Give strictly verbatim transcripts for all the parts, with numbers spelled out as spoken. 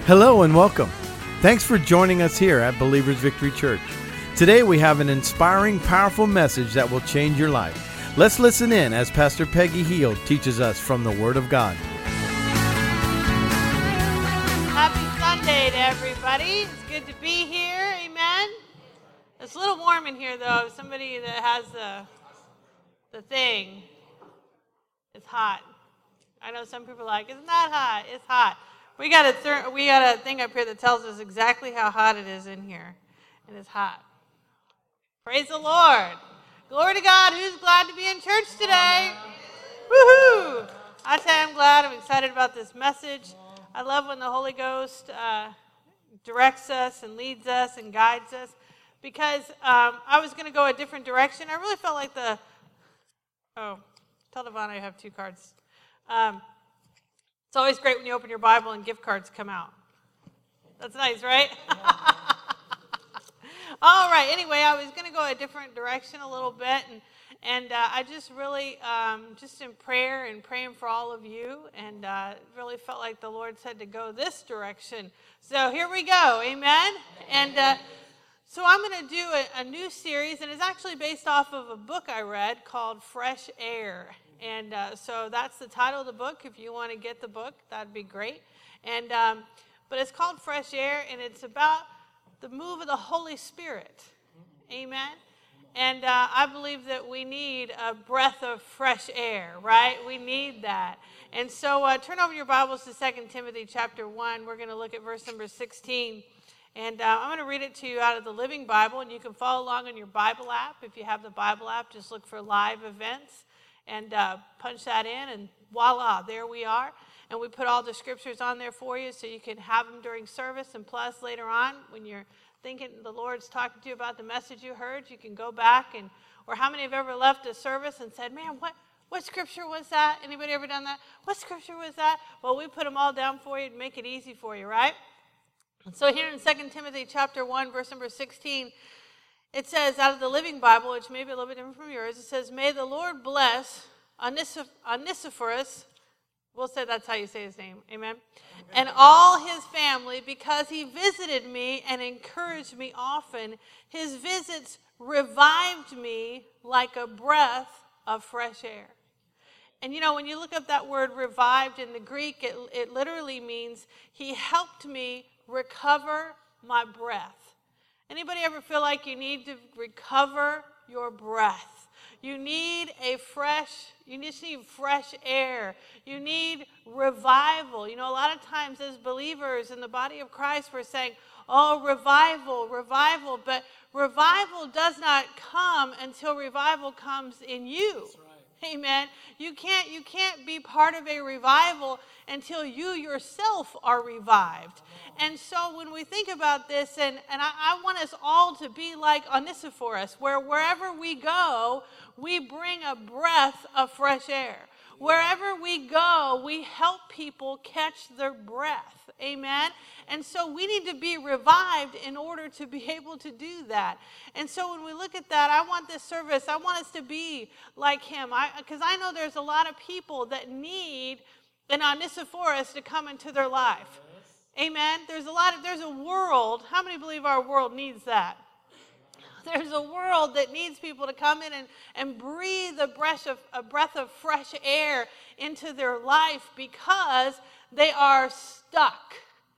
Hello and welcome. Thanks for joining us here at Believers Victory Church. Today we have an inspiring, powerful message that will change your life. Let's listen in as Pastor Peggy Heald teaches us from the Word of God. Happy Sunday to everybody. It's good to be here. Amen. It's a little warm in here though. Somebody that has the the thing, it's hot. I know some people are like, it's not hot. It's hot. We got a thir- we got a thing up here that tells us exactly how hot it is in here, and it's hot. Praise the Lord. Glory to God. Who's glad to be in church today? Woohoo! I tell you, I'm glad. I'm excited about this message. I love when the Holy Ghost uh, directs us and leads us and guides us, because um, I was going to go a different direction. I really felt like the, oh, tell Devon I have two cards. Um, it's always great when you open your Bible and gift cards come out. That's nice, right? All right. Anyway, I was going to go a different direction a little bit, and and uh, I just really, um, just in prayer and praying for all of you, and uh, really felt like the Lord said to go this direction. So here we go. Amen. And uh, so I'm going to do a, a new series, and it's actually based off of a book I read called Fresh Air. And uh, so that's the title of the book. If you want to get the book, that'd be great. And um, but it's called Fresh Air, and it's about the move of the Holy Spirit. Amen. And uh, I believe that we need a breath of fresh air, right? We need that. And so uh, turn over your Bibles to Second Timothy chapter one. We're going to look at verse number sixteen. And uh, I'm going to read it to you out of the Living Bible, and you can follow along on your Bible app. If you have the Bible app, just look for live events and uh, punch that in, and voila, there we are. And we put all the scriptures on there for you so you can have them during service, and plus later on when you're thinking the Lord's talking to you about the message you heard, you can go back. And or how many have ever left a service and said, man, what, what scripture was that? Anybody ever done that? What scripture was that? Well, we put them all down for you to make it easy for you, right? And so here in Second Timothy chapter one, verse number sixteen, it says, out of the Living Bible, which may be a little bit different from yours, it says, may the Lord bless Onesiphorus, we'll say that's how you say his name, amen, and all his family, because he visited me and encouraged me often. His visits revived me like a breath of fresh air. And you know, when you look up that word revived in the Greek, it, it literally means he helped me recover my breath. Anybody ever feel like you need to recover your breath? You need a fresh, you just need fresh air. You need revival. You know, a lot of times as believers in the body of Christ, we're saying, oh, revival, revival. But revival does not come until revival comes in you. That's right. Amen. You can't, you can't be part of a revival until you yourself are revived. And so when we think about this, and, and I, I want us all to be like Onesiphorus, where wherever we go, we bring a breath of fresh air. Wherever we go, we help people catch their breath. Amen? And so we need to be revived in order to be able to do that. And so when we look at that, I want this service, I want us to be like him. Because I, I know there's a lot of people that need an Onesiphorus to come into their life. Amen. There's a lot of, there's a world. How many believe our world needs that? There's a world that needs people to come in and, and breathe a breath of a breath of fresh air into their life because they are stuck.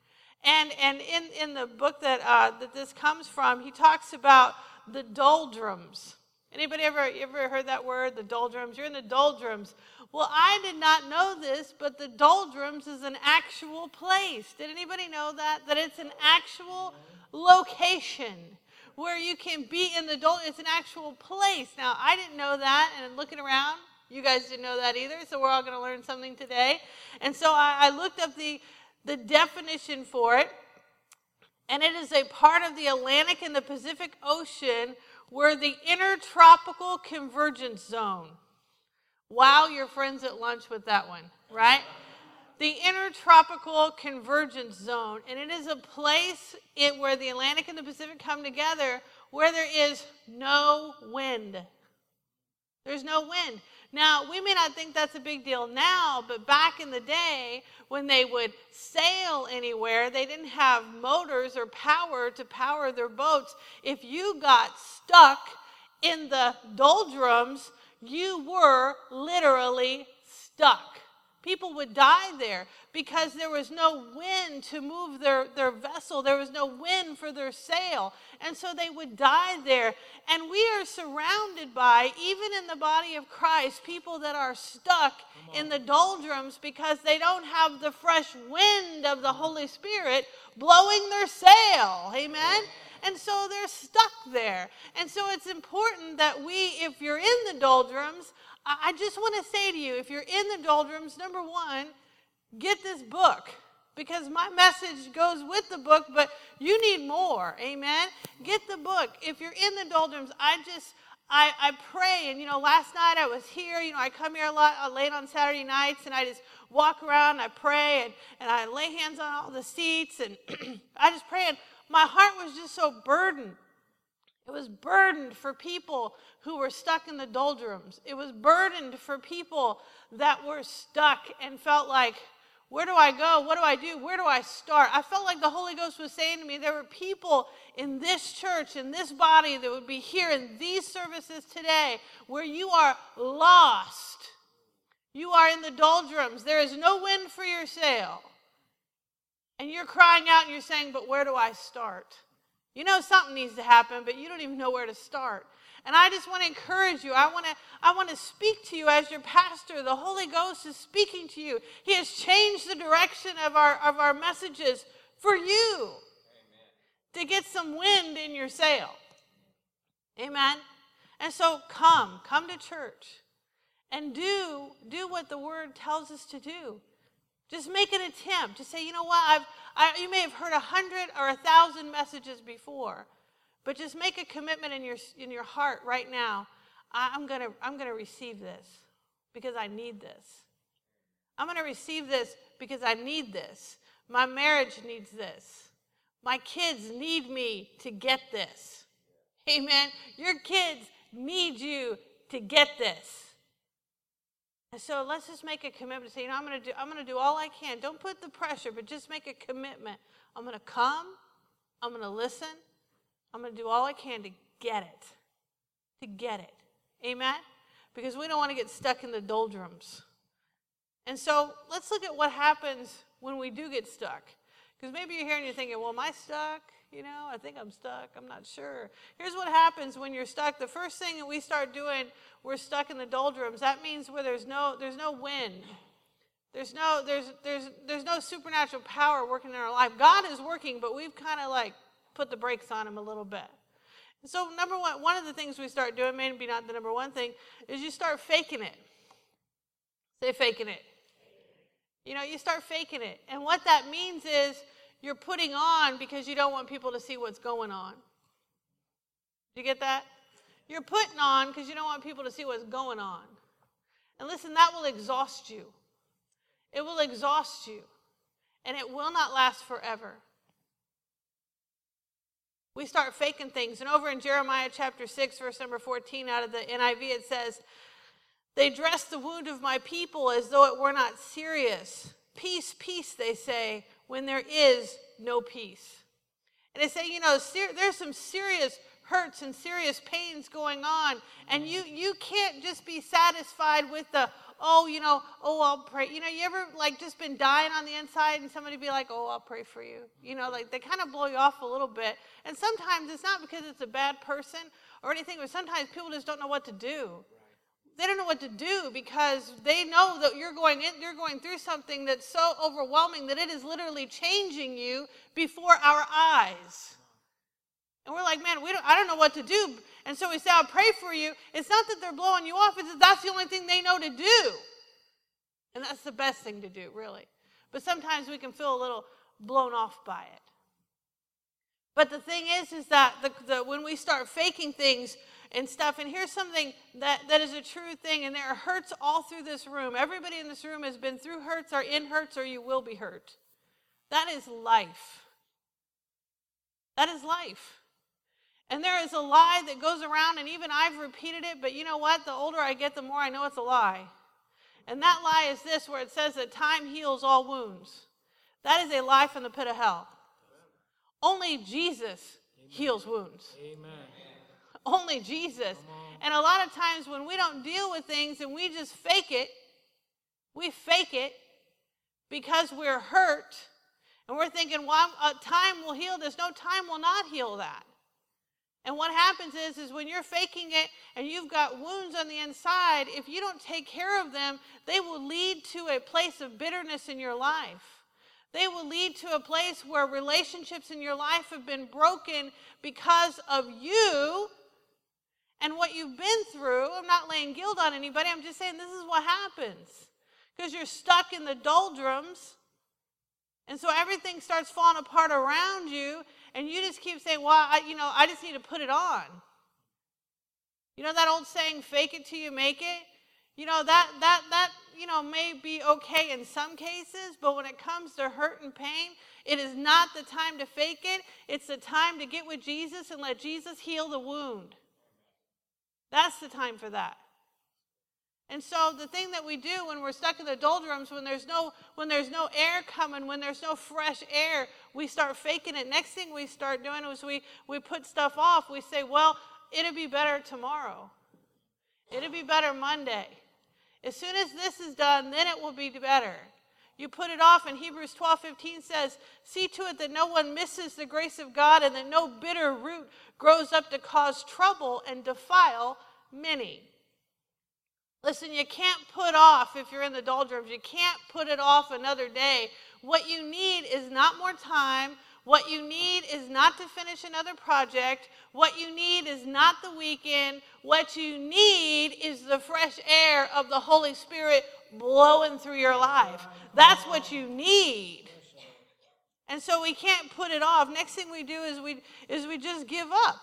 And and in, in the book that uh, that this comes from, he talks about the doldrums. Anybody ever ever heard that word, the doldrums? You're in the doldrums. Well, I did not know this, but the doldrums is an actual place. Did anybody know that? That it's an actual location where you can be in the doldrums. It's an actual place. Now, I didn't know that, and looking around, you guys didn't know that either, so we're all going to learn something today. And so I, I looked up the, the definition for it, and it is a part of the Atlantic and the Pacific Ocean where the intertropical convergence zone. Wow, you're friends at lunch with that one, right? The intertropical convergence zone, and it is a place it, where the Atlantic and the Pacific come together where there is no wind. There's no wind. Now, we may not think that's a big deal now, but back in the day, when they would sail anywhere, they didn't have motors or power to power their boats. If you got stuck in the doldrums, you were literally stuck. People would die there because there was no wind to move their, their vessel. There was no wind for their sail. And so they would die there. And we are surrounded by, even in the body of Christ, people that are stuck in the doldrums because they don't have the fresh wind of the Holy Spirit blowing their sail. Amen? And so they're stuck there. And so it's important that we, if you're in the doldrums, I just want to say to you, if you're in the doldrums, number one, get this book, because my message goes with the book, but you need more, amen? Get the book. If you're in the doldrums, I just, I, I pray, and, you know, last night I was here, you know, I come here a lot uh, late on Saturday nights, and I just walk around, and I pray, and, and I lay hands on all the seats, and I just pray, and my heart was just so burdened. It was burdened for people who were stuck in the doldrums. It was burdened for people that were stuck and felt like, where do I go? What do I do? Where do I start? I felt like the Holy Ghost was saying to me, there were people in this church, in this body, that would be here in these services today where you are lost. You are in the doldrums. There is no wind for your sail. And you're crying out and you're saying, but where do I start? You know something needs to happen, but you don't even know where to start. And I just want to encourage you. I want to I want to speak to you as your pastor. The Holy Ghost is speaking to you. He has changed the direction of our, of our messages for you. Amen. To get some wind in your sail. Amen. And so come, come to church and do, do what the Word tells us to do. Just make an attempt to say, you know what, I've, I, you may have heard a hundred or a thousand messages before, but just make a commitment in your in your heart right now. I, I'm gonna I'm gonna receive this because I need this. I'm gonna receive this because I need this. My marriage needs this. My kids need me to get this. Amen. Your kids need you to get this. And so let's just make a commitment to say, you know, I'm going to do I'm going to do all I can. Don't put the pressure, but just make a commitment. I'm going to come. I'm going to listen. I'm going to do all I can to get it. To get it. Amen? Because we don't want to get stuck in the doldrums. And so let's look at what happens when we do get stuck. Because maybe you're here and you're thinking, well, am I stuck? You know, I think I'm stuck. I'm not sure. Here's what happens when you're stuck. The first thing that we start doing, we're stuck in the doldrums. That means where there's no there's no wind. There's no there's there's there's no supernatural power working in our life. God is working, but we've kind of like put the brakes on him a little bit. And so number one, one of the things we start doing, maybe not the number one thing, is you start faking it. Say faking it. You know, you start faking it. And what that means is you're putting on because you don't want people to see what's going on. Do you get that? You're putting on because you don't want people to see what's going on. And listen, that will exhaust you. It will exhaust you. And it will not last forever. We start faking things. And over in Jeremiah chapter six, verse number fourteen, out of the N I V, it says, they dress the wound of my people as though it were not serious. Peace, peace, they say, when there is no peace. And they say, you know, ser- there's some serious hurts and serious pains going on. And you, you can't just be satisfied with the, oh, you know, oh, I'll pray. You know, you ever like just been dying on the inside and somebody be like, oh, I'll pray for you. You know, like they kind of blow you off a little bit. And sometimes it's not because it's a bad person or anything, but sometimes people just don't know what to do. They don't know what to do because they know that you're going in, you're going through something that's so overwhelming that it is literally changing you before our eyes. And we're like, man, we don't, I don't know what to do. And so we say, I'll pray for you. It's not that they're blowing you off. It's that that's the only thing they know to do. And that's the best thing to do, really. But sometimes we can feel a little blown off by it. But the thing is, is that the, the, when we start faking things and stuff, and here's something that, that is a true thing, and there are hurts all through this room. Everybody in this room has been through hurts or in hurts or you will be hurt. That is life. That is life. And there is a lie that goes around, and even I've repeated it, but you know what? The older I get, the more I know it's a lie. And that lie is this, where it says that time heals all wounds. That is a lie from the pit of hell. Only Jesus Amen. Heals wounds. Amen. Only Jesus. And a lot of times when we don't deal with things and we just fake it, we fake it because we're hurt, and we're thinking, well, uh, time will heal this. No, time will not heal that. And what happens is, is when you're faking it and you've got wounds on the inside, if you don't take care of them, they will lead to a place of bitterness in your life. They will lead to a place where relationships in your life have been broken because of you and what you've been through. I'm not laying guilt on anybody. I'm just saying this is what happens. Because you're stuck in the doldrums. And so everything starts falling apart around you. And you just keep saying, well, I, you know, I just need to put it on. You know that old saying, fake it till you make it? You know, that, that, that, you know, may be okay in some cases, but when it comes to hurt and pain, it is not the time to fake it. It's the time to get with Jesus and let Jesus heal the wound. That's the time for that. And so the thing that we do when we're stuck in the doldrums, when there's no when there's no air coming, when there's no fresh air, we start faking it. Next thing we start doing is we, we put stuff off. We say, well, it'll be better tomorrow. It'll be better Monday. As soon as this is done, then it will be better. You put it off, and Hebrews twelve fifteen says, see to it that no one misses the grace of God and that no bitter root grows up to cause trouble and defile many. Listen, you can't put off, if you're in the doldrums, you can't put it off another day. What you need is not more time. What you need is not to finish another project. What you need is not the weekend. What you need is the fresh air of the Holy Spirit blowing through your life. That's what you need. And so we can't put it off. Next thing we do is we is we just give up.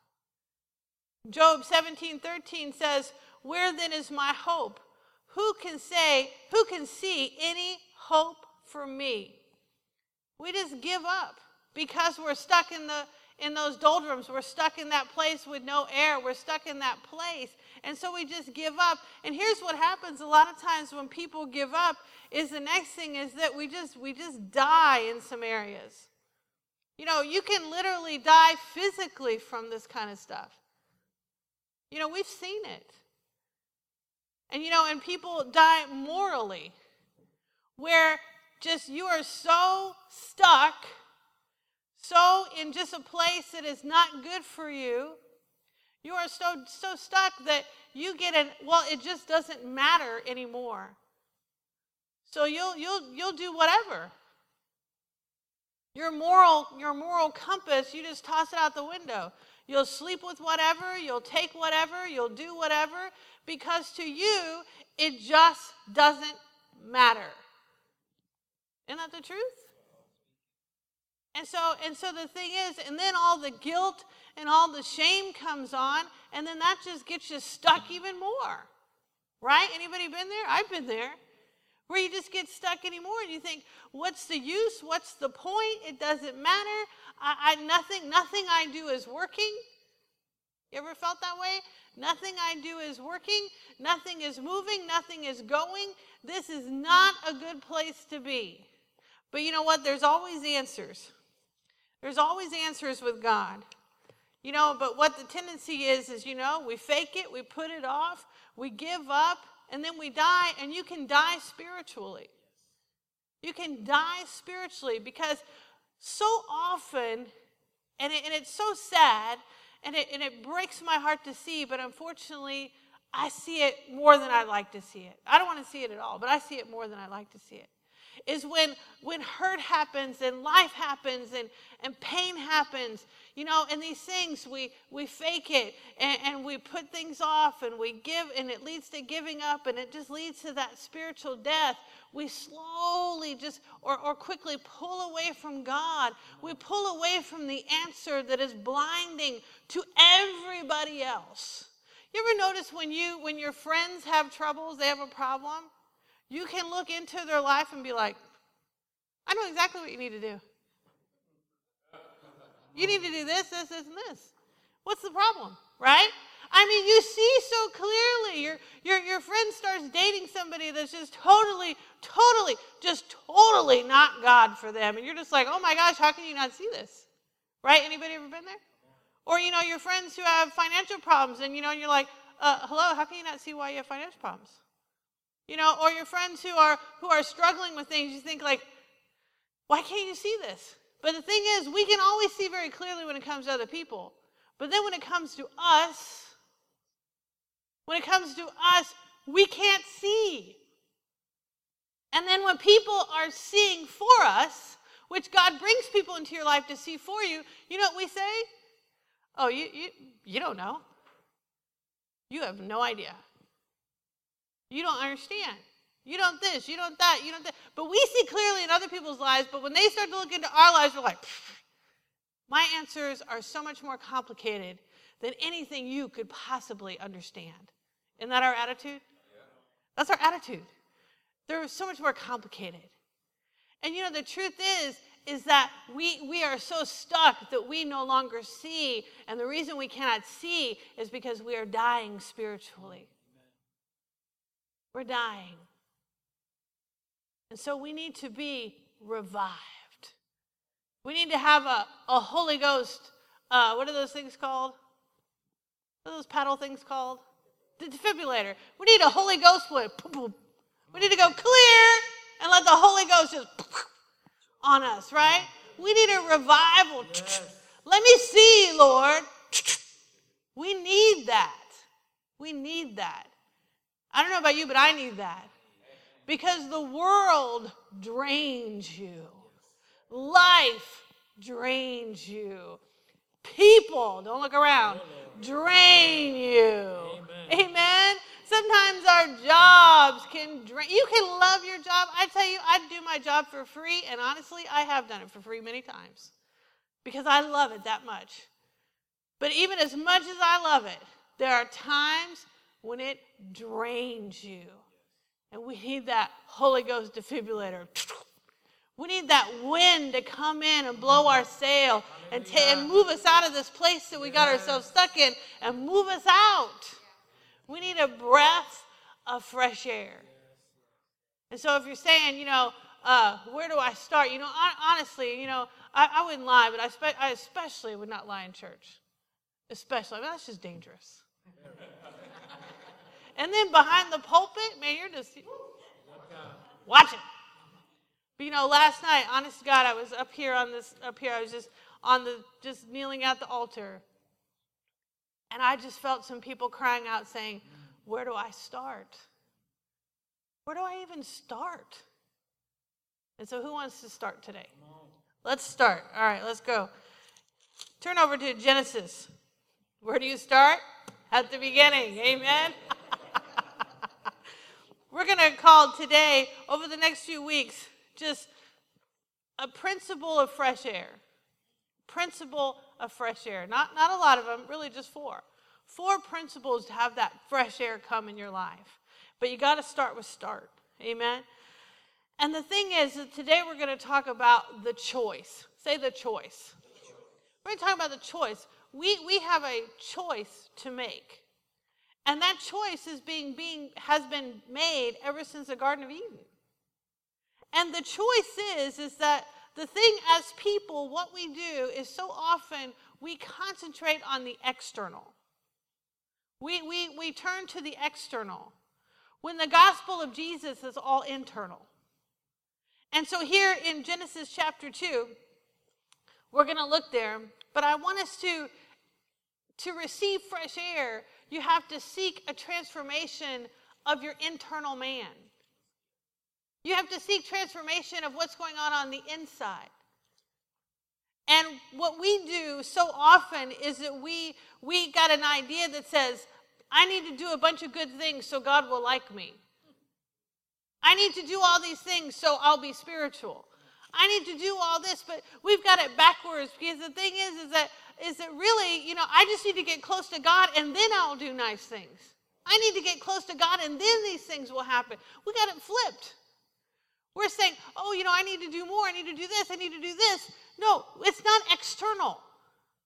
Job seventeen thirteen says, where then is my hope? Who can say, who can see any hope for me? We just give up because we're stuck in the in those doldrums. We're stuck in that place with no air. We're stuck in that place. And so we just give up. And here's what happens a lot of times when people give up is the next thing is that we just we just die in some areas. You know, you can literally die physically from this kind of stuff. You know, we've seen it. And, you know, and people die morally, where just you are so stuck, so in just a place that is not good for you. You are so so stuck that you get an, well, it just doesn't matter anymore. So you'll you'll you'll do whatever. Your moral your moral compass, you just toss it out the window. You'll sleep with whatever, you'll take whatever, you'll do whatever, because to you, it just doesn't matter. Isn't that the truth? And so, and so the thing is, and then all the guilt and all the shame comes on, and then that just gets you stuck even more. Right? Anybody been there? I've been there. Where you just get stuck anymore, and you think, what's the use? What's the point? It doesn't matter. I, I nothing, nothing I do is working. You ever felt that way? Nothing I do is working. Nothing is moving. Nothing is going. This is not a good place to be. But you know what? There's always answers. There's always answers with God. You know, but what the tendency is, is, you know, we fake it, we put it off, we give up, and then we die, and you can die spiritually. You can die spiritually because so often, and, it, and it's so sad, and it, and it breaks my heart to see, but unfortunately, I see it more than I like to see it. I don't want to see it at all, but I see it more than I like to see it. Is when when hurt happens and life happens and, and pain happens, you know, and these things, we, we fake it and, and we put things off and we give, and it leads to giving up, and it just leads to that spiritual death. We slowly just, or, or quickly pull away from God. We pull away from the answer that is blinding to everybody else. You ever notice when you when your friends have troubles, they have a problem? You can look into their life and be like, I know exactly what you need to do. You need to do this, this, this, and this. What's the problem, right? I mean, you see so clearly. Your, your, your friend starts dating somebody that's just totally, totally, just totally not God for them. And you're just like, oh my gosh, how can you not see this? Right? Anybody ever been there? Or, you know, your friends who have financial problems and, you know, you're like, uh, hello, how can you not see why you have financial problems? You know, or your friends who are who are struggling with things, you think like, why can't you see this? But the thing is, we can always see very clearly when it comes to other people. But then when it comes to us, when it comes to us, we can't see. And then when people are seeing for us, which God brings people into your life to see for you, you know what we say? Oh, you you, you don't know. You have no idea. You don't understand. You don't this, you don't that, you don't that. But we see clearly in other people's lives, but when they start to look into our lives, we're like, my answers are so much more complicated than anything you could possibly understand. Isn't that our attitude? That's our attitude. They're so much more complicated. And you know, the truth is, is that we, we are so stuck that we no longer see. And the reason we cannot see is because we are dying spiritually. We're dying. And so we need to be revived. We need to have a, a Holy Ghost, uh, what are those things called? What are those paddle things called? The defibrillator. We need a Holy Ghost one. We need to go clear and let the Holy Ghost just on us, right? We need a revival. Yes. Let me see, Lord. We need that. We need that. I don't know about you, but I need that. Because the world drains you. Life drains you. People, don't look around, drain you. Amen. Amen. Sometimes our jobs can drain. You can love your job. I tell you, I do my job for free, and honestly, I have done it for free many times because I love it that much. But even as much as I love it, there are times when it drains you. And we need that Holy Ghost defibrillator. We need that wind to come in and blow our sail and, ta- and move us out of this place that we got ourselves stuck in and move us out. We need a breath of fresh air. And so if you're saying, you know, uh, where do I start? You know, honestly, you know, I, I wouldn't lie, but I, spe- I especially would not lie in church. Especially. I mean, that's just dangerous. And then behind the pulpit, man, you're just watch it. But you know, last night, honest to God, I was up here on this, up here, I was just on the, just kneeling at the altar. And I just felt some people crying out saying, where do I start? Where do I even start? And so who wants to start today? Let's start. All right, let's go. Turn over to Genesis. Where do you start? At the beginning. Amen. We're going to call today, over the next few weeks, just a principle of fresh air. Principle of fresh air. Not, not a lot of them, really just four. Four principles to have that fresh air come in your life. But you got to start with start. Amen? And the thing is that today we're going to talk about the choice. Say the choice. We're going to talk about the choice. We, we have a choice to make. And that choice is being, being has been made ever since the Garden of Eden. And the choice is, is that the thing as people, what we do is so often we concentrate on the external. We, we, we turn to the external when the gospel of Jesus is all internal. And so here in Genesis chapter two, we're going to look there, but I want us to, to receive fresh air, you have to seek a transformation of your internal man. You have to seek transformation of what's going on on the inside. And what we do so often is that we, we got an idea that says, I need to do a bunch of good things so God will like me. I need to do all these things so I'll be spiritual. I need to do all this, but we've got it backwards because the thing is, is that, is that really, you know, I just need to get close to God and then I'll do nice things. I need to get close to God and then these things will happen. We got it flipped. We're saying, oh, you know, I need to do more. I need to do this. I need to do this. No, it's not external.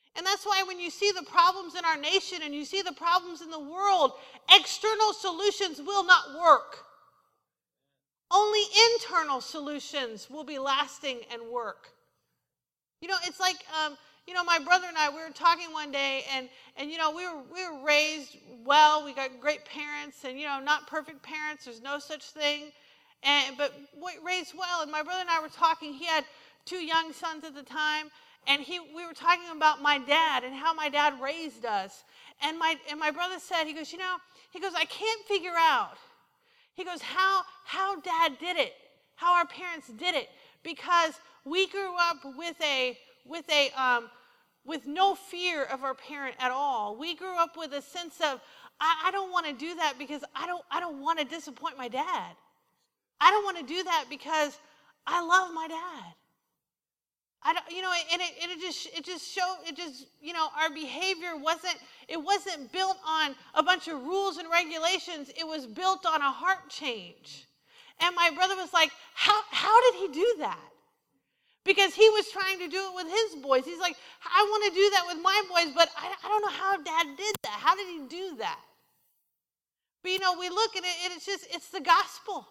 And that's why when you see the problems in our nation and you see the problems in the world, external solutions will not work. Only internal solutions will be lasting and work. You know, it's like, um, you know, my brother and I, we were talking one day, and, and you know, we were, we were raised well. We got great parents, and, you know, not perfect parents. There's no such thing. And, but raised well. And my brother and I were talking. He had two young sons at the time. And he, we were talking about my dad and how my dad raised us. And my, and my brother said, he goes, you know, he goes, I can't figure out. He goes, how, how dad did it, how our parents did it. Because we grew up with a, with a, um, with no fear of our parent at all. We grew up with a sense of, I, I don't want to do that because I don't, I don't want to disappoint my dad. I don't want to do that because I love my dad. I don't, you know, and it, and it just, it just showed, it just, you know, our behavior wasn't, it wasn't built on a bunch of rules and regulations. It was built on a heart change. And my brother was like, how, how did he do that? Because he was trying to do it with his boys. He's like, I want to do that with my boys, but I, I don't know how dad did that. How did he do that? But, you know, we look at it, and it's just, it's the gospel.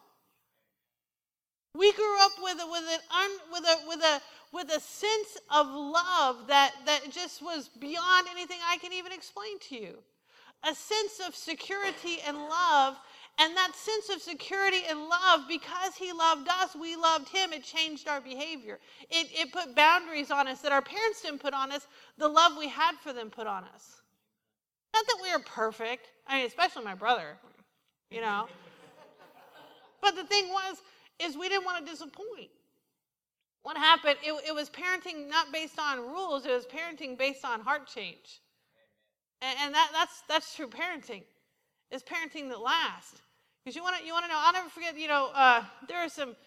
We grew up with a, with an un, with a with a with a sense of love that, that just was beyond anything I can even explain to you. A sense of security and love, and that sense of security and love, because he loved us, we loved him, it changed our behavior. It, it put boundaries on us that our parents didn't put on us, the love we had for them put on us. Not that we were perfect, I mean, especially my brother, you know. But the thing was, is we didn't want to disappoint. What happened, it, it was parenting not based on rules, it was parenting based on heart change. And, and that, that's that's true parenting. It's parenting that lasts. Because you want to you want to know, I'll never forget, you know, uh, there are some,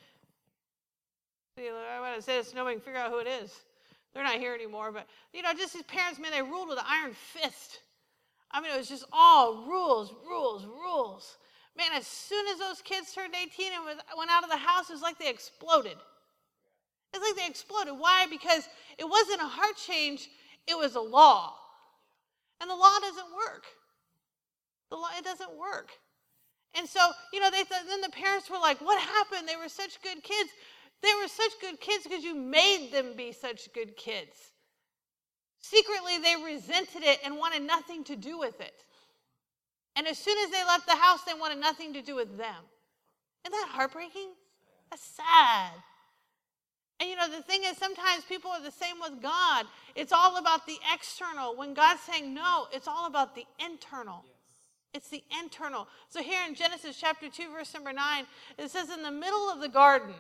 I want to say this, nobody can figure out who it is. They're not here anymore, but, you know, just these parents, man, they ruled with an iron fist. I mean, it was just all rules, rules, rules. Man, as soon as those kids turned eighteen and went out of the house, it was like they exploded. It's like they exploded. Why? Because it wasn't a heart change, it was a law. And the law doesn't work. The law, it doesn't work. And so, you know, they th- then the parents were like, what happened? They were such good kids. They were such good kids because you made them be such good kids. Secretly, they resented it and wanted nothing to do with it. And as soon as they left the house, they wanted nothing to do with them. Isn't that heartbreaking? That's sad. And you know, the thing is, sometimes people are the same with God. It's all about the external. When God's saying no, it's all about the internal. Yes. It's the internal. So here in Genesis chapter two, verse number nine, it says, in the middle of the garden,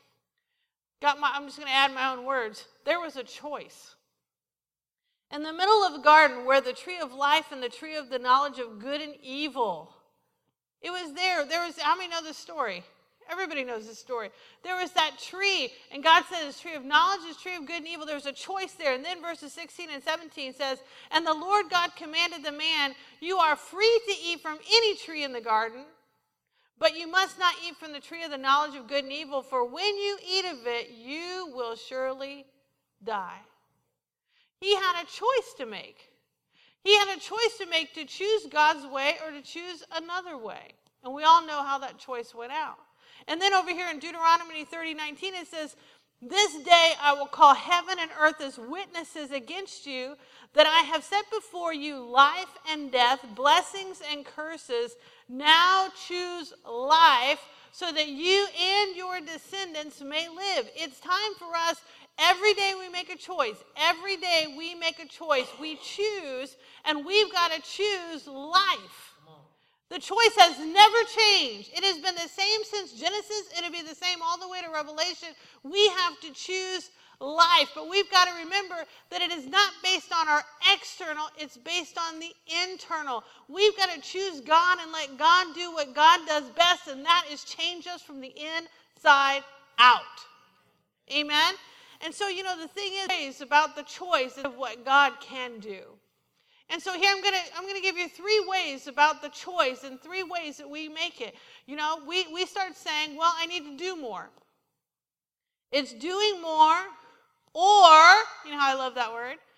got my, I'm just going to add my own words, there was a choice. In the middle of the garden, where the tree of life and the tree of the knowledge of good and evil, it was there. There was, how many know this story? Everybody knows this story. There was that tree, and God said it's tree of knowledge, it's tree of good and evil. There was a choice there. And then verses sixteen and seventeen says, and the Lord God commanded the man, you are free to eat from any tree in the garden, but you must not eat from the tree of the knowledge of good and evil, for when you eat of it, you will surely die. He had a choice to make. He had a choice to make to choose God's way or to choose another way. And we all know how that choice went out. And then over here in Deuteronomy thirty nineteen, it says, this day I will call heaven and earth as witnesses against you, that I have set before you life and death, blessings and curses. Now choose life, so that you and your descendants may live. It's time for us. Every day we make a choice. Every day we make a choice. We choose, and we've got to choose life. The choice has never changed. It has been the same since Genesis. It'll be the same all the way to Revelation. We have to choose life. But we've got to remember that it is not based on our external. It's based on the internal. We've got to choose God and let God do what God does best, and that is change us from the inside out. Amen? And so, you know, the thing is about the choice of what God can do. And so here I'm going to I'm going to give you three ways about the choice and three ways that we make it. You know, we, we start saying, well, I need to do more. It's doing more, or, you know how I love that word,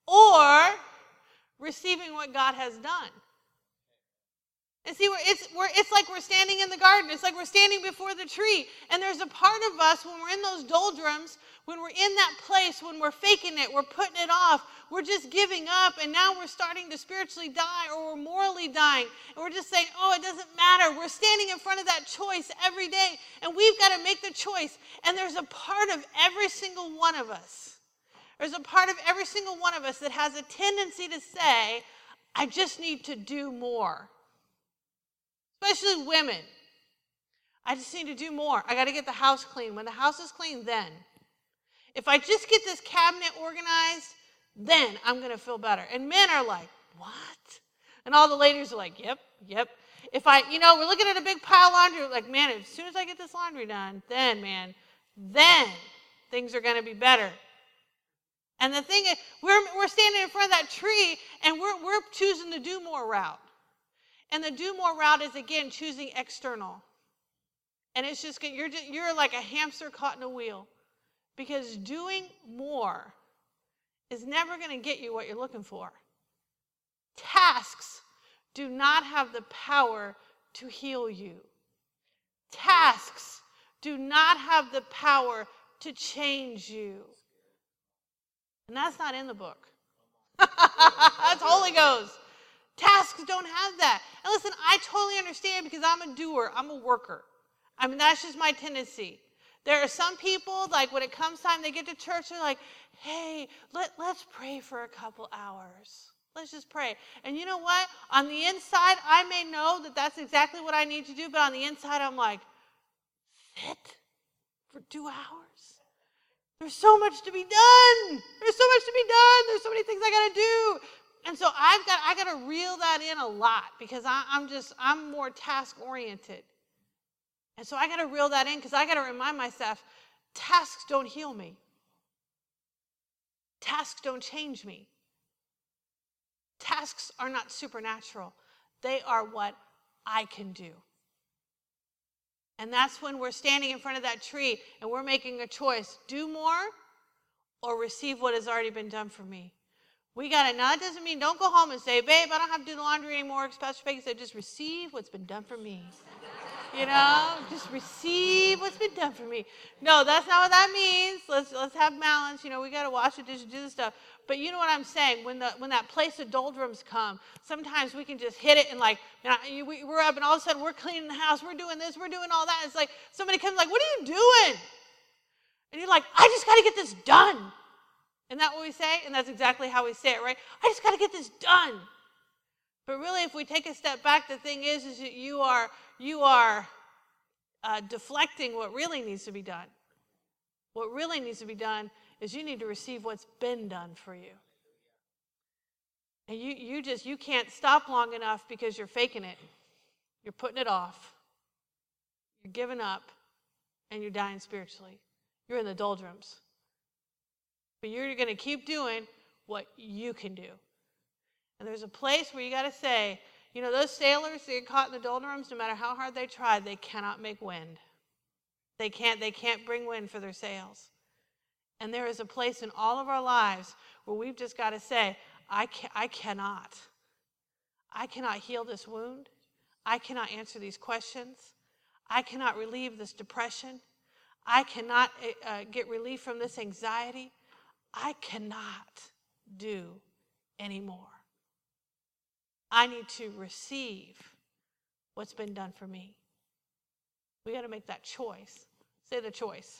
or receiving what God has done. And see, we're, it's, we're, it's like we're standing in the garden. It's like we're standing before the tree. And there's a part of us when we're in those doldrums, when we're in that place, when we're faking it, we're putting it off, we're just giving up, and now we're starting to spiritually die, or we're morally dying. And we're just saying, oh, it doesn't matter. We're standing in front of that choice every day, and we've got to make the choice. And there's a part of every single one of us. There's a part of every single one of us that has a tendency to say, I just need to do more. Especially women. I just need to do more. I got to get the house clean. When the house is clean, then. If I just get this cabinet organized, then I'm going to feel better. And men are like, what? And all the ladies are like, yep, yep. If I, you know, we're looking at a big pile of laundry, we're like, man, as soon as I get this laundry done, then, man, then things are going to be better. And the thing is, we're, we're standing in front of that tree, and we're, we're choosing the do more route. And the do more route is, again, choosing external. And it's just, you're, just, you're like a hamster caught in a wheel. Because doing more is never going to get you what you're looking for. Tasks do not have the power to heal you. Tasks do not have the power to change you. And that's not in the book. That's Holy Ghost. Tasks don't have that. And listen, I totally understand because I'm a doer. I'm a worker. I mean, that's just my tendency. There are some people, like when it comes time, they get to church, they're like, hey, let, let's pray for a couple hours. Let's just pray. And you know what? On the inside, I may know that that's exactly what I need to do, but on the inside, I'm like, sit for two hours? There's so much to be done. There's so much to be done. There's so many things I got to do. And so I've got I got to reel that in a lot because I, I'm just I'm more task oriented. And so I got to reel that in because I got to remind myself, tasks don't heal me. Tasks don't change me. Tasks are not supernatural. They are what I can do. And that's when we're standing in front of that tree and we're making a choice, do more or receive what has already been done for me. We got it. Now, that doesn't mean don't go home and say, babe, I don't have to do the laundry anymore. Pastor Peggy said, just receive what's been done for me. You know, just receive what's been done for me. No, that's not what that means. Let's let's have balance. You know, we got to wash the dishes, do this stuff. But you know what I'm saying? When the when that place of doldrums come, sometimes we can just hit it and like, you know, we, we're up and all of a sudden we're cleaning the house. We're doing this. We're doing all that. It's like somebody comes like, what are you doing? And you're like, I just got to get this done. Isn't that what we say? And that's exactly how we say it, right? I just got to get this done. But really, if we take a step back, the thing is, is that you are you are uh, deflecting what really needs to be done. What really needs to be done is you need to receive what's been done for you. And you you just you can't stop long enough because you're faking it. You're putting it off. You're giving up, and you're dying spiritually. You're in the doldrums. But you're going to keep doing what you can do. And there's a place where you got to say, you know, those sailors that get caught in the doldrums, no matter how hard they try, they cannot make wind. They can't, they can't bring wind for their sails. And there is a place in all of our lives where we've just got to say, I, can, I cannot. I cannot heal this wound. I cannot answer these questions. I cannot relieve this depression. I cannot uh, get relief from this anxiety. I cannot do anymore. I need to receive what's been done for me. We got to make that choice. Say the choice.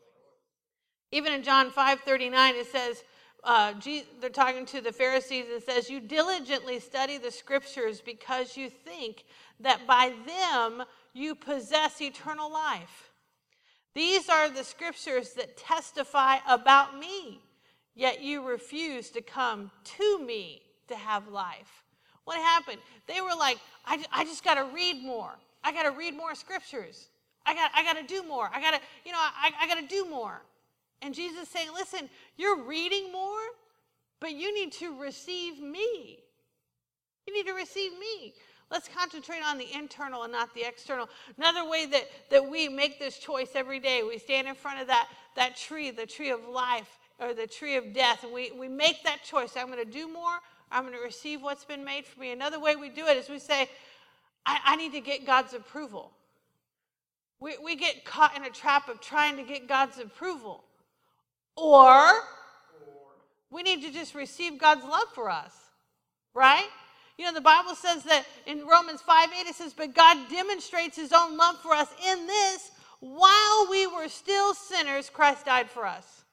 Even in John five thirty-nine, it says, uh, Jesus, they're talking to the Pharisees, it says, you diligently study the scriptures because you think that by them you possess eternal life. These are the scriptures that testify about me. Yet you refuse to come to me to have life. What happened? They were like, I, I just got to read more. I got to read more scriptures. I got I got to do more. I got to, you know, I, I got to do more. And Jesus is saying, listen, you're reading more, but you need to receive me. You need to receive me. Let's concentrate on the internal and not the external. Another way that, that we make this choice every day, we stand in front of that, that tree, the tree of life, or the tree of death, and we, we make that choice. I'm going to do more. I'm going to receive what's been made for me. Another way we do it is we say, I, I need to get God's approval. We, we get caught in a trap of trying to get God's approval. Or we need to just receive God's love for us, right? You know, the Bible says that in Romans five eight, it says, but God demonstrates his own love for us in this, while we were still sinners, Christ died for us.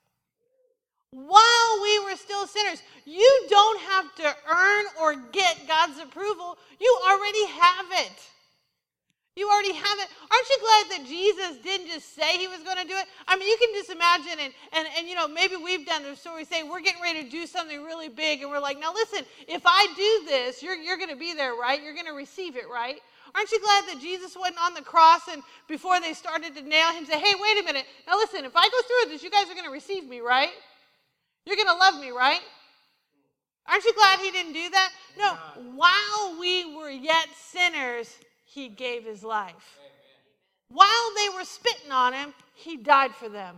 While we were still sinners. You don't have to earn or get God's approval. You already have it. You already have it. Aren't you glad that Jesus didn't just say he was going to do it? I mean, you can just imagine, and, and, and you know, maybe we've done this, so we say we're getting ready to do something really big, and we're like, now listen, if I do this, you're, you're going to be there, right? You're going to receive it, right? Aren't you glad that Jesus wasn't on the cross, and before they started to nail him, say, hey, wait a minute. Now listen, if I go through this, you guys are going to receive me, right? You're going to love me, right? Aren't you glad he didn't do that? No, while we were yet sinners, he gave his life. While they were spitting on him, he died for them.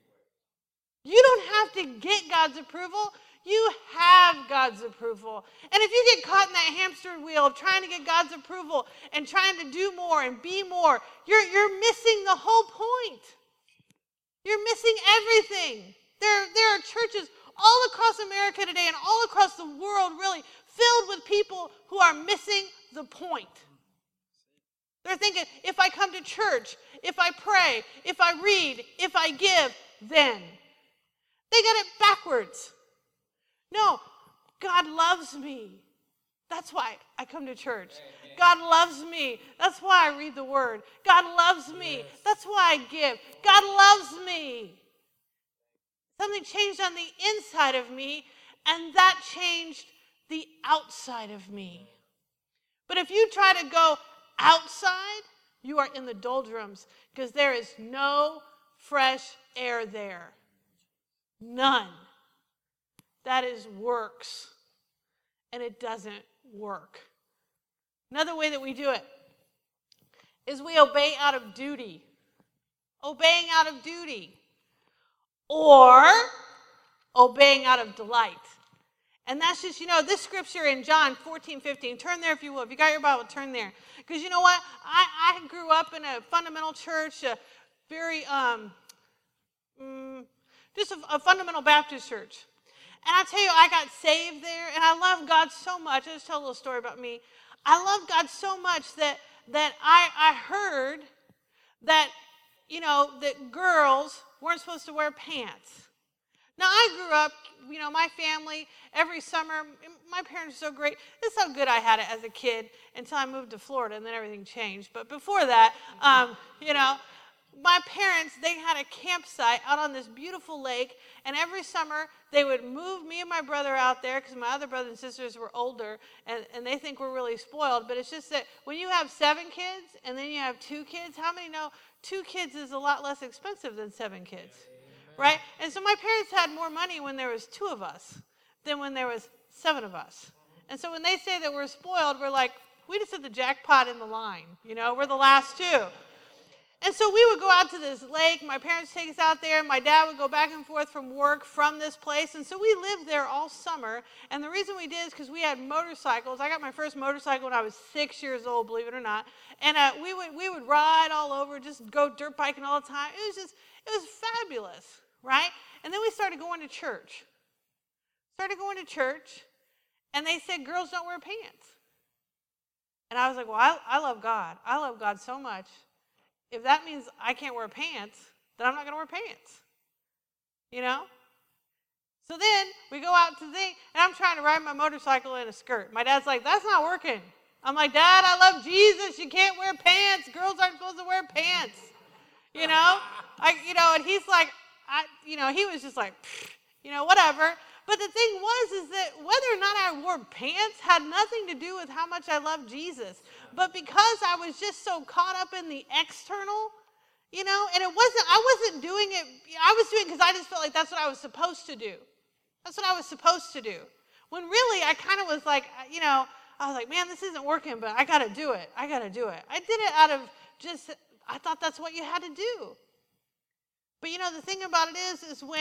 You don't have to get God's approval. You have God's approval. And if you get caught in that hamster wheel of trying to get God's approval and trying to do more and be more, you're, you're missing the whole point. You're missing everything. There, there are churches all across America today and all across the world really filled with people who are missing the point. They're thinking, if I come to church, if I pray, if I read, if I give, then. They got it backwards. No, God loves me. That's why I come to church. God loves me. That's why I read the word. God loves me. That's why I give. God loves me. Something changed on the inside of me, and that changed the outside of me. But if you try to go outside, you are in the doldrums because there is no fresh air there. None. That is works, and it doesn't work. Another way that we do it is we obey out of duty. Obeying out of duty. Or obeying out of delight. And that's just, you know, this scripture in John fourteen fifteen. Turn there if you will. If you got your Bible, turn there. Because you know what? I, I grew up in a fundamental church, a very, um, mm, just a, a fundamental Baptist church. And I tell you, I got saved there, and I love God so much. I'll just tell a little story about me. I love God so much that that I, I heard that, you know, that girls weren't supposed to wear pants. Now, I grew up, you know, my family, every summer, my parents were so great. This is how good I had it as a kid until I moved to Florida, and then everything changed. But before that, um, you know, my parents, they had a campsite out on this beautiful lake, and every summer they would move me and my brother out there because my other brothers and sisters were older, and, and they think we're really spoiled. But it's just that when you have seven kids and then you have two kids, how many know two kids is a lot less expensive than seven kids? Right? And so my parents had more money when there was two of us than when there was seven of us. And so when they say that we're spoiled, we're like, we just hit the jackpot in the line. You know, we're the last two. And so we would go out to this lake. My parents take us out there. My dad would go back and forth from work from this place. And so we lived there all summer. And the reason we did is because we had motorcycles. I got my first motorcycle when I was six years old, believe it or not. And uh, we would we would ride all over, just go dirt biking all the time. It was just, it was fabulous, right? And then we started going to church. Started going to church. And they said, girls don't wear pants. And I was like, well, I, I love God. I love God so much. If that means I can't wear pants, then I'm not going to wear pants. You know? So then we go out to the thing, and I'm trying to ride my motorcycle in a skirt. My dad's like, that's not working. I'm like, Dad, I love Jesus. You can't wear pants. Girls aren't supposed to wear pants. You know? I, you know, and he's like, I, you know, he was just like, you know, whatever. But the thing was is that whether or not I wore pants had nothing to do with how much I loved Jesus. But because I was just so caught up in the external, you know, and it wasn't, I wasn't doing it, I was doing it because I just felt like that's what I was supposed to do. That's what I was supposed to do. When really I kind of was like, you know, I was like, man, this isn't working, but I got to do it. I got to do it. I did it out of just, I thought that's what you had to do. But you know, the thing about it is, is when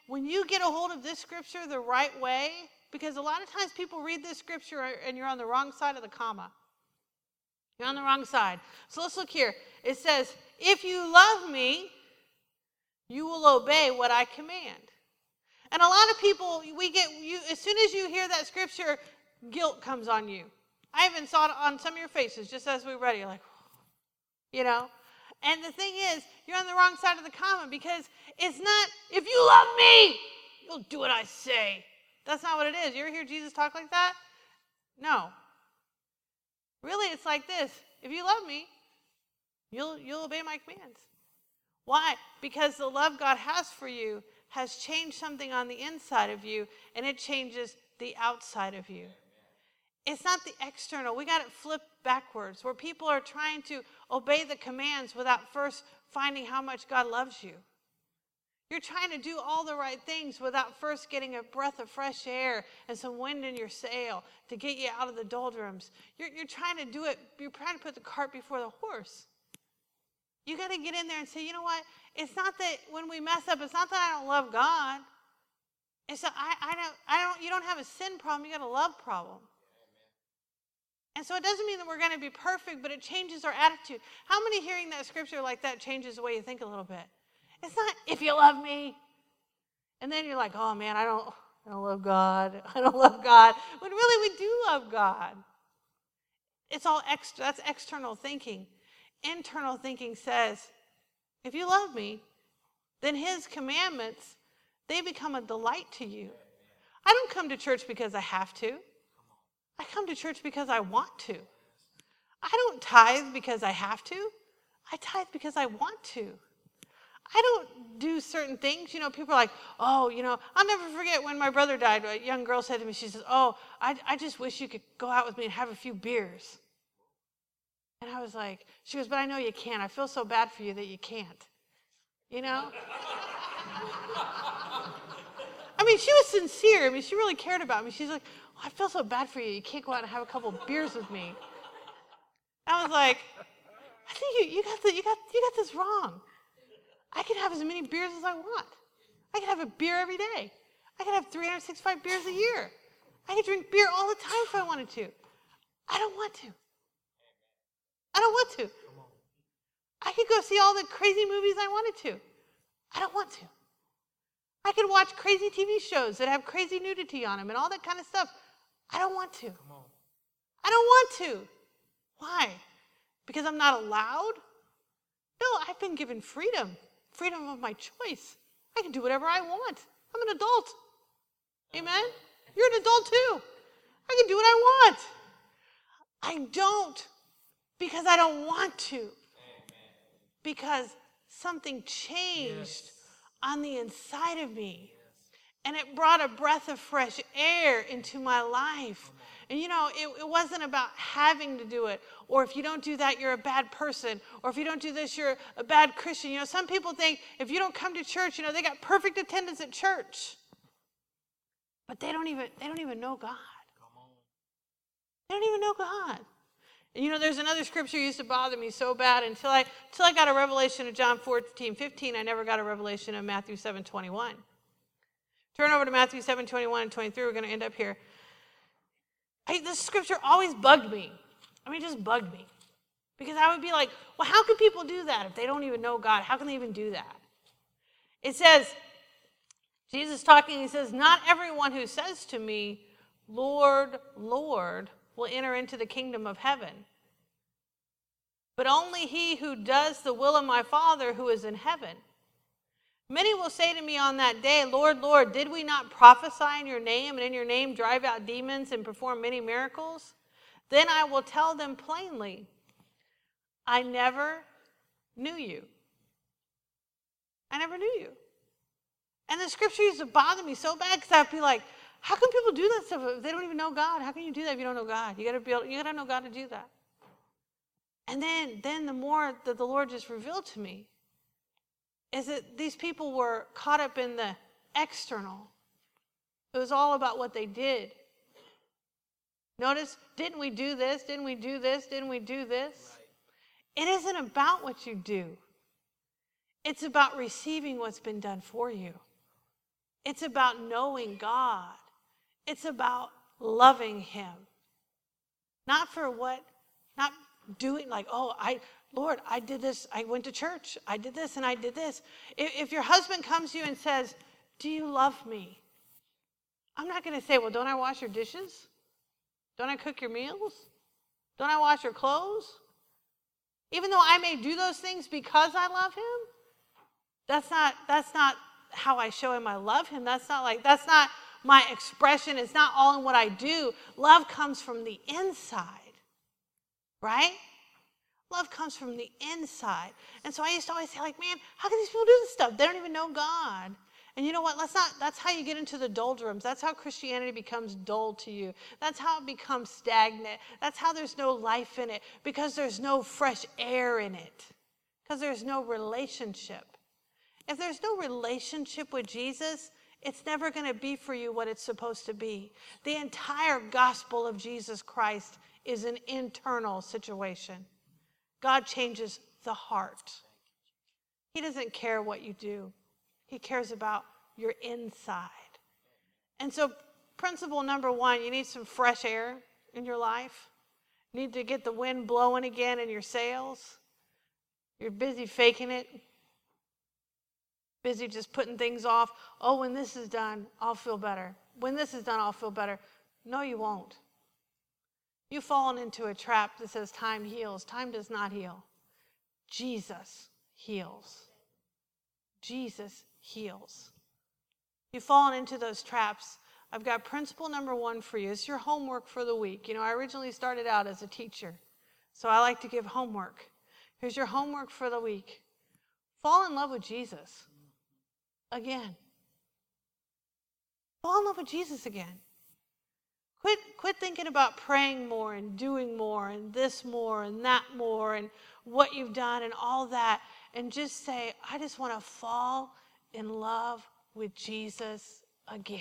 when you get a hold of this scripture the right way, because a lot of times people read this scripture and you're on the wrong side of the comma. You're on the wrong side. So let's look here. It says, if you love me, you will obey what I command. And a lot of people, we get, you as soon as you hear that scripture, guilt comes on you. I even saw it on some of your faces just as we read it. You're like, you know. And the thing is, you're on the wrong side of the comma, because it's not, if you love me, you'll do what I say. That's not what it is. You ever hear Jesus talk like that? No. Really, it's like this. If you love me, you'll, you'll obey my commands. Why? Because the love God has for you has changed something on the inside of you, and it changes the outside of you. It's not the external. We got it flipped backwards, where people are trying to obey the commands without first finding how much God loves you. You're trying to do all the right things without first getting a breath of fresh air and some wind in your sail to get you out of the doldrums. You're, you're trying to do it. You're trying to put the cart before the horse. You got to get in there and say, you know what? It's not that when we mess up, it's not that I don't love God. It's that I, I don't, I don't, you don't have a sin problem. You got a love problem. And so it doesn't mean that we're going to be perfect, but it changes our attitude. How many hearing that scripture like that changes the way you think a little bit? It's not, if you love me. And then you're like, oh man, I don't, I don't love God. I don't love God. When really we do love God. It's all extra, that's external thinking. Internal thinking says, if you love me, then his commandments, they become a delight to you. I don't come to church because I have to. I come to church because I want to. I don't tithe because I have to. I tithe because I want to. I don't do certain things. You know, people are like, oh, you know, I'll never forget when my brother died. A young girl said to me, she says, oh, I, I just wish you could go out with me and have a few beers. And I was like, she goes, but I know you can't. I feel so bad for you that you can't. You know? I mean, she was sincere. I mean, she really cared about me. She's like, oh, I feel so bad for you. You can't go out and have a couple of beers with me. I was like, I think you, you got the, you got you got this wrong. I can have as many beers as I want. I can have a beer every day. I can have three hundred sixty-five beers a year. I can drink beer all the time if I wanted to. I don't want to. I don't want to. I could go see all the crazy movies I wanted to. I don't want to. I could watch crazy T V shows that have crazy nudity on them and all that kind of stuff. I don't want to. I don't want to. Why? Because I'm not allowed? No, I've been given freedom. Freedom of my choice. I can do whatever I want. I'm an adult. Amen? You're an adult too. I can do what I want. I don't because I don't want to. Amen. Because something changed yes. on the inside of me. Yes. And it brought a breath of fresh air into my life. And you know, it, it wasn't about having to do it, or if you don't do that, you're a bad person, or if you don't do this, you're a bad Christian. You know, some people think if you don't come to church, you know, they got perfect attendance at church. But they don't even, they don't even know God. They don't even know God. And you know, there's another scripture used to bother me so bad until I, until I got a revelation of John fourteen fifteen. I never got a revelation of Matthew seven twenty-one. Turn over to Matthew seven twenty-one and twenty-three. We're going to end up here. I, this scripture always bugged me. I mean, it just bugged me. Because I would be like, well, how can people do that if they don't even know God? How can they even do that? It says, Jesus talking, he says, not everyone who says to me, Lord, Lord, will enter into the kingdom of heaven, but only he who does the will of my Father who is in heaven. Many will say to me on that day, Lord, Lord, did we not prophesy in your name, and in your name drive out demons and perform many miracles? Then I will tell them plainly, I never knew you. I never knew you. And the scripture used to bother me so bad because I'd be like, how can people do that stuff if they don't even know God? How can you do that if you don't know God? You gotta be able, you gotta know God to do that. And then, then the more that the Lord just revealed to me is that these people were caught up in the external. It was all about what they did. Notice, didn't we do this? Didn't we do this? Didn't we do this? Right. It isn't about what you do. It's about receiving what's been done for you. It's about knowing God. It's about loving him. Not for what, not doing like, oh, I, Lord, I did this. I went to church. I did this and I did this. If, if your husband comes to you and says, do you love me? I'm not going to say, well, don't I wash your dishes? Don't I cook your meals? Don't I wash your clothes? Even though I may do those things because I love him, that's not, that's not how I show him I love him. That's not like, that's not my expression. It's not all in what I do. Love comes from the inside, right? Love comes from the inside. And so I used to always say, like, man, how can these people do this stuff? They don't even know God. And you know what? Let's not, that's how you get into the doldrums. That's how Christianity becomes dull to you. That's how it becomes stagnant. That's how there's no life in it, because there's no fresh air in it, because there's no relationship. If there's no relationship with Jesus, it's never going to be for you what it's supposed to be. The entire gospel of Jesus Christ is an internal situation. God changes the heart. He doesn't care what you do. He cares about your inside. And so principle number one, you need some fresh air in your life. You need to get the wind blowing again in your sails. You're busy faking it. Busy just putting things off. Oh, when this is done, I'll feel better. When this is done, I'll feel better. No, you won't. You've fallen into a trap that says time heals. Time does not heal. Jesus heals. Jesus heals. You've fallen into those traps. I've got principle number one for you. It's your homework for the week. You know, I originally started out as a teacher, so I like to give homework. Here's your homework for the week. Fall in love with Jesus again. Fall in love with Jesus again. Quit, quit thinking about praying more and doing more and this more and that more and what you've done and all that. And just say, I just want to fall in love with Jesus again.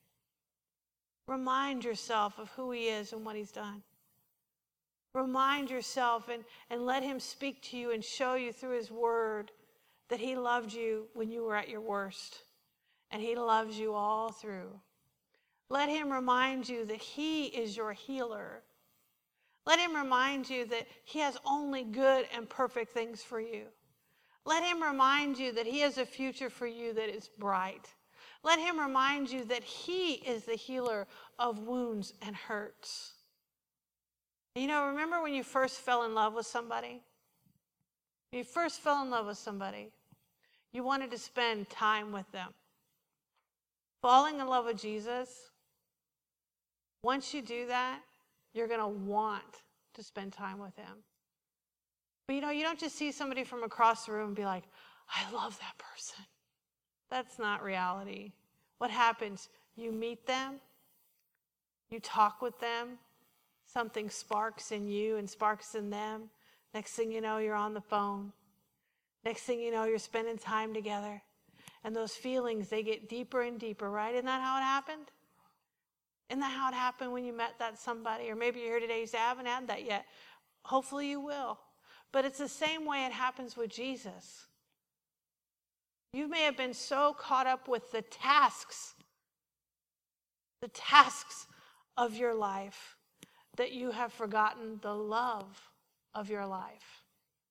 Remind yourself of who he is and what he's done. Remind yourself and, and let him speak to you and show you through his word that he loved you when you were at your worst. And he loves you all through. Let him remind you that he is your healer. Let him remind you that he has only good and perfect things for you. Let him remind you that he has a future for you that is bright. Let him remind you that he is the healer of wounds and hurts. You know, remember when you first fell in love with somebody? When you first fell in love with somebody, you wanted to spend time with them. Falling in love with Jesus, once you do that, you're going to want to spend time with him. But you know, you don't just see somebody from across the room and be like, I love that person. That's not reality. What happens? You meet them, you talk with them, something sparks in you and sparks in them. Next thing you know, you're on the phone. Next thing you know, you're spending time together. And those feelings, they get deeper and deeper, right? Isn't that how it happened? Isn't that how it happened when you met that somebody? Or maybe you're here today, you say, I haven't had that yet. Hopefully you will. But it's the same way it happens with Jesus. You may have been so caught up with the tasks, the tasks of your life, that you have forgotten the love of your life.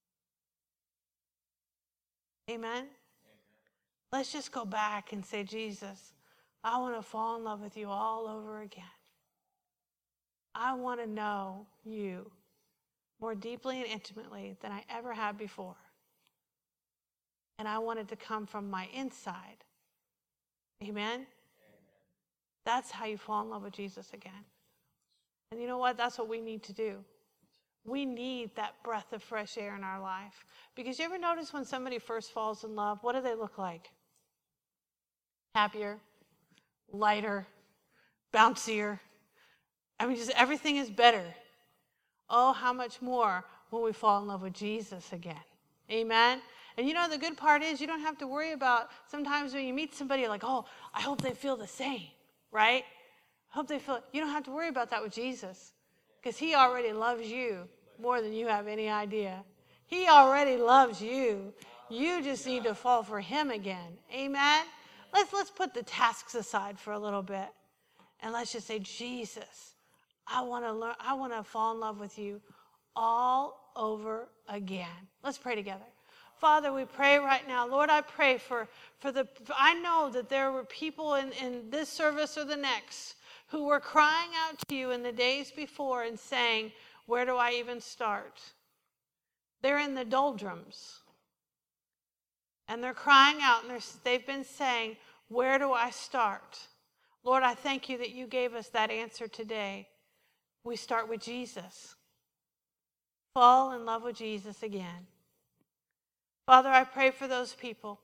Amen? Amen. Let's just go back and say, Jesus, I want to fall in love with you all over again. I want to know you more deeply and intimately than I ever have before. And I want it to come from my inside. Amen? Amen? That's how you fall in love with Jesus again. And you know what? That's what we need to do. We need that breath of fresh air in our life. Because you ever notice when somebody first falls in love, what do they look like? Happier, lighter, bouncier. I mean, just everything is better. Oh, how much more when we fall in love with Jesus again. Amen? And you know, the good part is you don't have to worry about sometimes when you meet somebody, you're like, oh, I hope they feel the same, right? I hope they feel it. You don't have to worry about that with Jesus because he already loves you more than you have any idea. He already loves you. You just need to fall for him again. Amen? let's let's put the tasks aside for a little bit, and let's just say, Jesus, I want to learn. I want to fall in love with you all over again. Let's pray together. Father, we pray right now. Lord, I pray for, for the, I know that there were people in, in this service or the next who were crying out to you in the days before and saying, where do I even start? They're in the doldrums. And they're crying out, and they're, they've been saying, where do I start? Lord, I thank you that you gave us that answer today. We start with Jesus. Fall in love with Jesus again. Father, I pray for those people.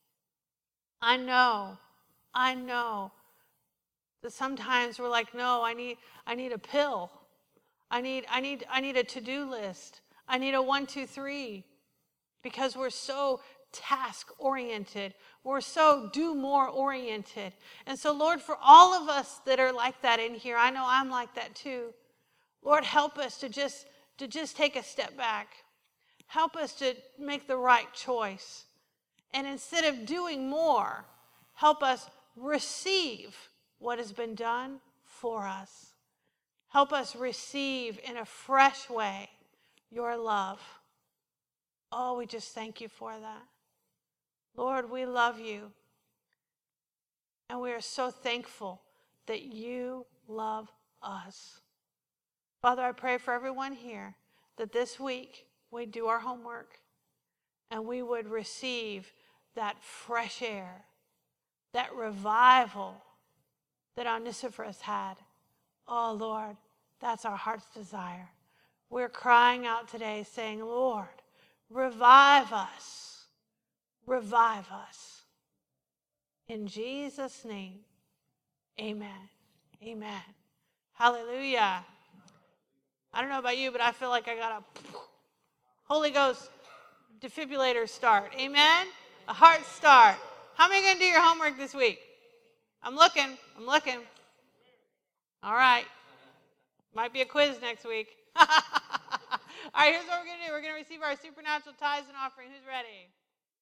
I know, I know that sometimes we're like, no, I need, I need a pill. I need, I need, I need a to-do list. I need a one, two, three. Because we're so task-oriented. We're so do-more oriented. And so, Lord, for all of us that are like that in here, I know I'm like that too. Lord, help us to just, to just take a step back. Help us to make the right choice. And instead of doing more, help us receive what has been done for us. Help us receive in a fresh way your love. Oh, we just thank you for that. Lord, we love you. And we are so thankful that you love us. Father, I pray for everyone here that this week we'd do our homework and we would receive that fresh air, that revival that Onesiphorus had. Oh, Lord, that's our heart's desire. We're crying out today saying, Lord, revive us. Revive us. In Jesus' name, amen. Amen. Hallelujah. I don't know about you, but I feel like I got a Holy Ghost defibrillator start. Amen? A heart start. How many are going to do your homework this week? I'm looking. I'm looking. All right. Might be a quiz next week. All right, here's what we're going to do. We're going to receive our supernatural tithes and offering. Who's ready?